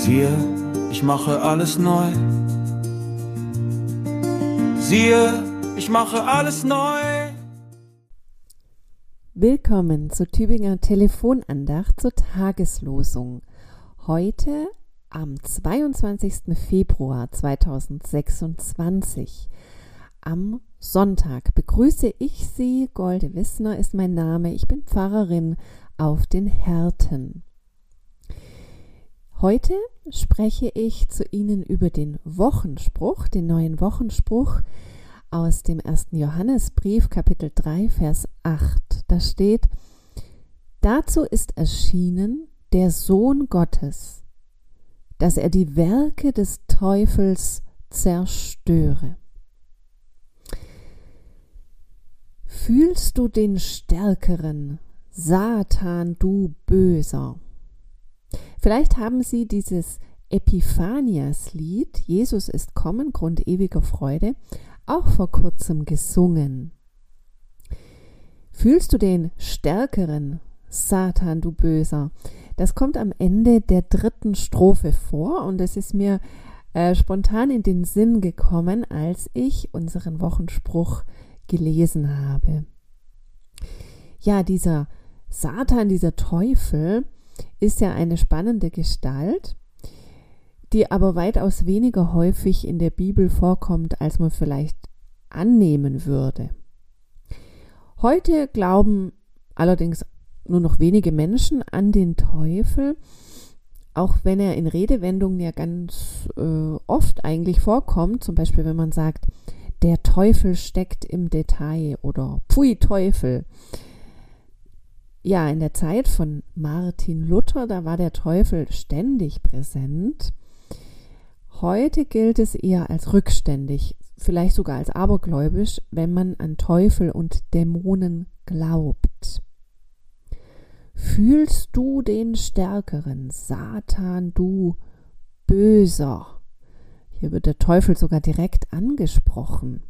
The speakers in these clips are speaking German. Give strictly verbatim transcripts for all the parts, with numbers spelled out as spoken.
Siehe, ich mache alles neu. Siehe, ich mache alles neu. Willkommen zur Tübinger Telefonandacht zur Tageslosung. Heute am zweiundzwanzigsten Februar zweitausendsechsundzwanzig. Am Sonntag begrüße ich Sie. Golde Wissner ist mein Name. Ich bin Pfarrerin auf den Härten. Heute spreche ich zu Ihnen über den Wochenspruch, den neuen Wochenspruch aus dem ersten Johannesbrief, Kapitel drei, Vers acht. Da steht: Dazu ist erschienen der Sohn Gottes, dass er die Werke des Teufels zerstöre. Fühlst du den Stärkeren, Satan, du Böser? Vielleicht haben Sie dieses Epiphanias-Lied, Jesus ist kommen, Grund ewiger Freude, auch vor kurzem gesungen. Fühlst du den Stärkeren, Satan, du Böser? Das kommt am Ende der dritten Strophe vor und es ist mir äh, spontan in den Sinn gekommen, als ich unseren Wochenspruch gelesen habe. Ja, dieser Satan, dieser Teufel, ist ja eine spannende Gestalt, die aber weitaus weniger häufig in der Bibel vorkommt, als man vielleicht annehmen würde. Heute glauben allerdings nur noch wenige Menschen an den Teufel, auch wenn er in Redewendungen ja ganz äh, oft eigentlich vorkommt, zum Beispiel wenn man sagt, der Teufel steckt im Detail oder Pfui Teufel. Ja, in der Zeit von Martin Luther, da war der Teufel ständig präsent. Heute gilt es eher als rückständig, vielleicht sogar als abergläubisch, wenn man an Teufel und Dämonen glaubt. Fühlst du den Stärkeren, Satan, du Böser? Hier wird der Teufel sogar direkt angesprochen.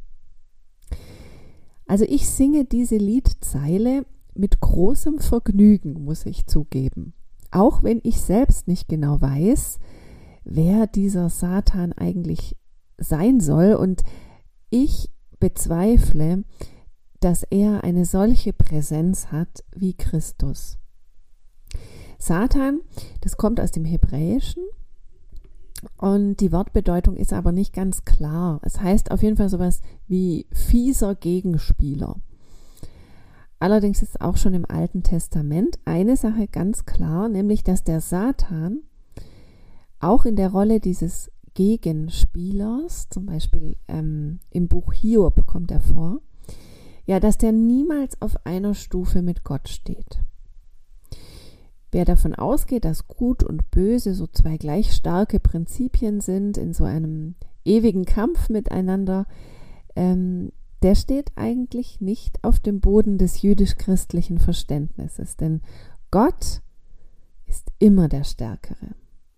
Also ich singe diese Liedzeile mit großem Vergnügen, muss ich zugeben. Auch wenn ich selbst nicht genau weiß, wer dieser Satan eigentlich sein soll, und ich bezweifle, dass er eine solche Präsenz hat wie Christus. Satan, das kommt aus dem Hebräischen und die Wortbedeutung ist aber nicht ganz klar. Es heißt auf jeden Fall sowas wie fieser Gegenspieler. Allerdings ist auch schon im Alten Testament eine Sache ganz klar, nämlich dass der Satan auch in der Rolle dieses Gegenspielers, zum Beispiel ähm, im Buch Hiob kommt er vor, ja, dass der niemals auf einer Stufe mit Gott steht. Wer davon ausgeht, dass Gut und Böse so zwei gleich starke Prinzipien sind in so einem ewigen Kampf miteinander, ähm, der steht eigentlich nicht auf dem Boden des jüdisch-christlichen Verständnisses, denn Gott ist immer der Stärkere.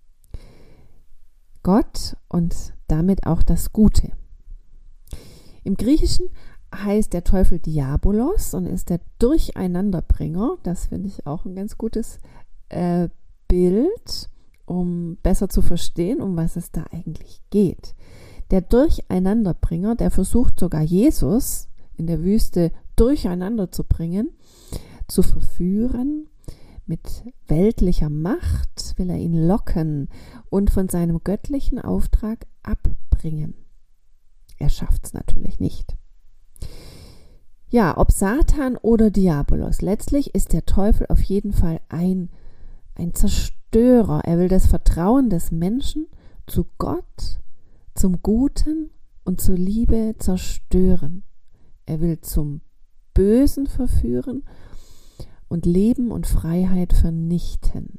Gott und damit auch das Gute. Im Griechischen heißt der Teufel Diabolos und ist der Durcheinanderbringer. Das finde ich auch ein ganz gutes äh, Bild, um besser zu verstehen, um was es da eigentlich geht. Der Durcheinanderbringer, der versucht sogar Jesus in der Wüste durcheinander zu bringen, zu verführen. Mit weltlicher Macht will er ihn locken und von seinem göttlichen Auftrag abbringen. Er schafft es natürlich nicht. Ja, ob Satan oder Diabolos, letztlich ist der Teufel auf jeden Fall ein, ein Zerstörer. Er will das Vertrauen des Menschen zu Gott, zum Guten und zur Liebe zerstören. Er will zum Bösen verführen und Leben und Freiheit vernichten.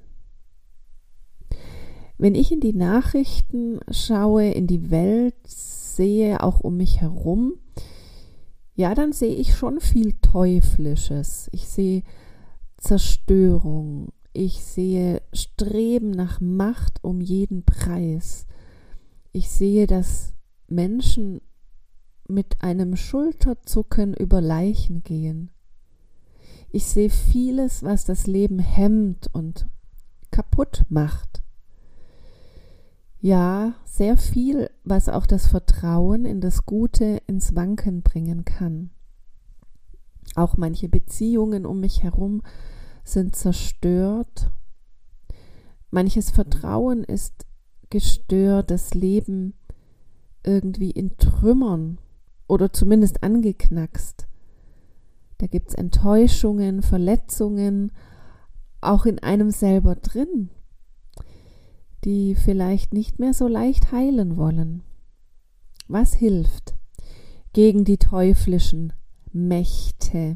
Wenn ich in die Nachrichten schaue, in die Welt sehe, auch um mich herum, ja, dann sehe ich schon viel Teuflisches. Ich sehe Zerstörung, ich sehe Streben nach Macht um jeden Preis. Ich sehe, dass Menschen mit einem Schulterzucken über Leichen gehen. Ich sehe vieles, was das Leben hemmt und kaputt macht. Ja, sehr viel, was auch das Vertrauen in das Gute ins Wanken bringen kann. Auch manche Beziehungen um mich herum sind zerstört. Manches Vertrauen ist gestört, das Leben irgendwie in Trümmern oder zumindest angeknackst. Da gibt es Enttäuschungen, Verletzungen, auch in einem selber drin, die vielleicht nicht mehr so leicht heilen wollen. Was hilft gegen die teuflischen Mächte?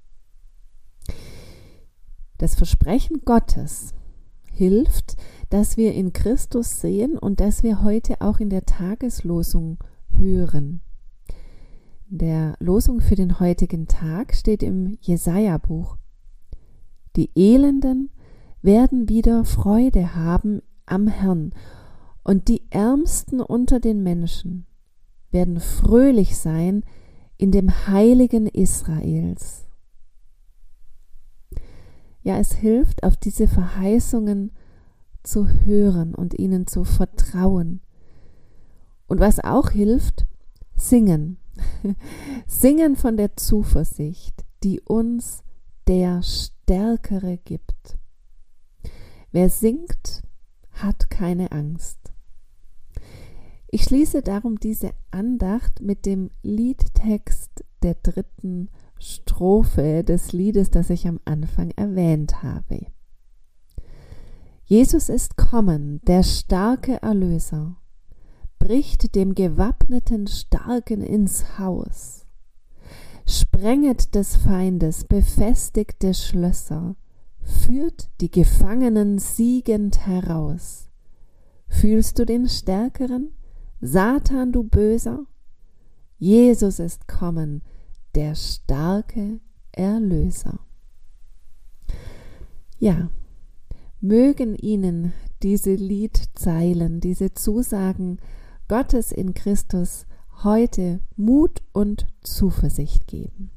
Das Versprechen Gottes hilft, dass wir in Christus sehen und dass wir heute auch in der Tageslosung hören. In der Losung für den heutigen Tag steht im Jesaja-Buch: Die Elenden werden wieder Freude haben am Herrn, und die Ärmsten unter den Menschen werden fröhlich sein in dem Heiligen Israels. Ja, es hilft, auf diese Verheißungen zu hören und ihnen zu vertrauen. Und was auch hilft, singen. Singen von der Zuversicht, die uns der Stärkere gibt. Wer singt, hat keine Angst. Ich schließe darum diese Andacht mit dem Liedtext der dritten Strophe des Liedes, das ich am Anfang erwähnt habe. Jesus ist kommen, der starke Erlöser, bricht dem gewappneten Starken ins Haus, sprenget des Feindes befestigte Schlösser, führt die Gefangenen siegend heraus. Fühlst du den Stärkeren, Satan, du Böser? Jesus ist kommen, der starke Erlöser. Ja, mögen Ihnen diese Liedzeilen, diese Zusagen Gottes in Christus heute Mut und Zuversicht geben.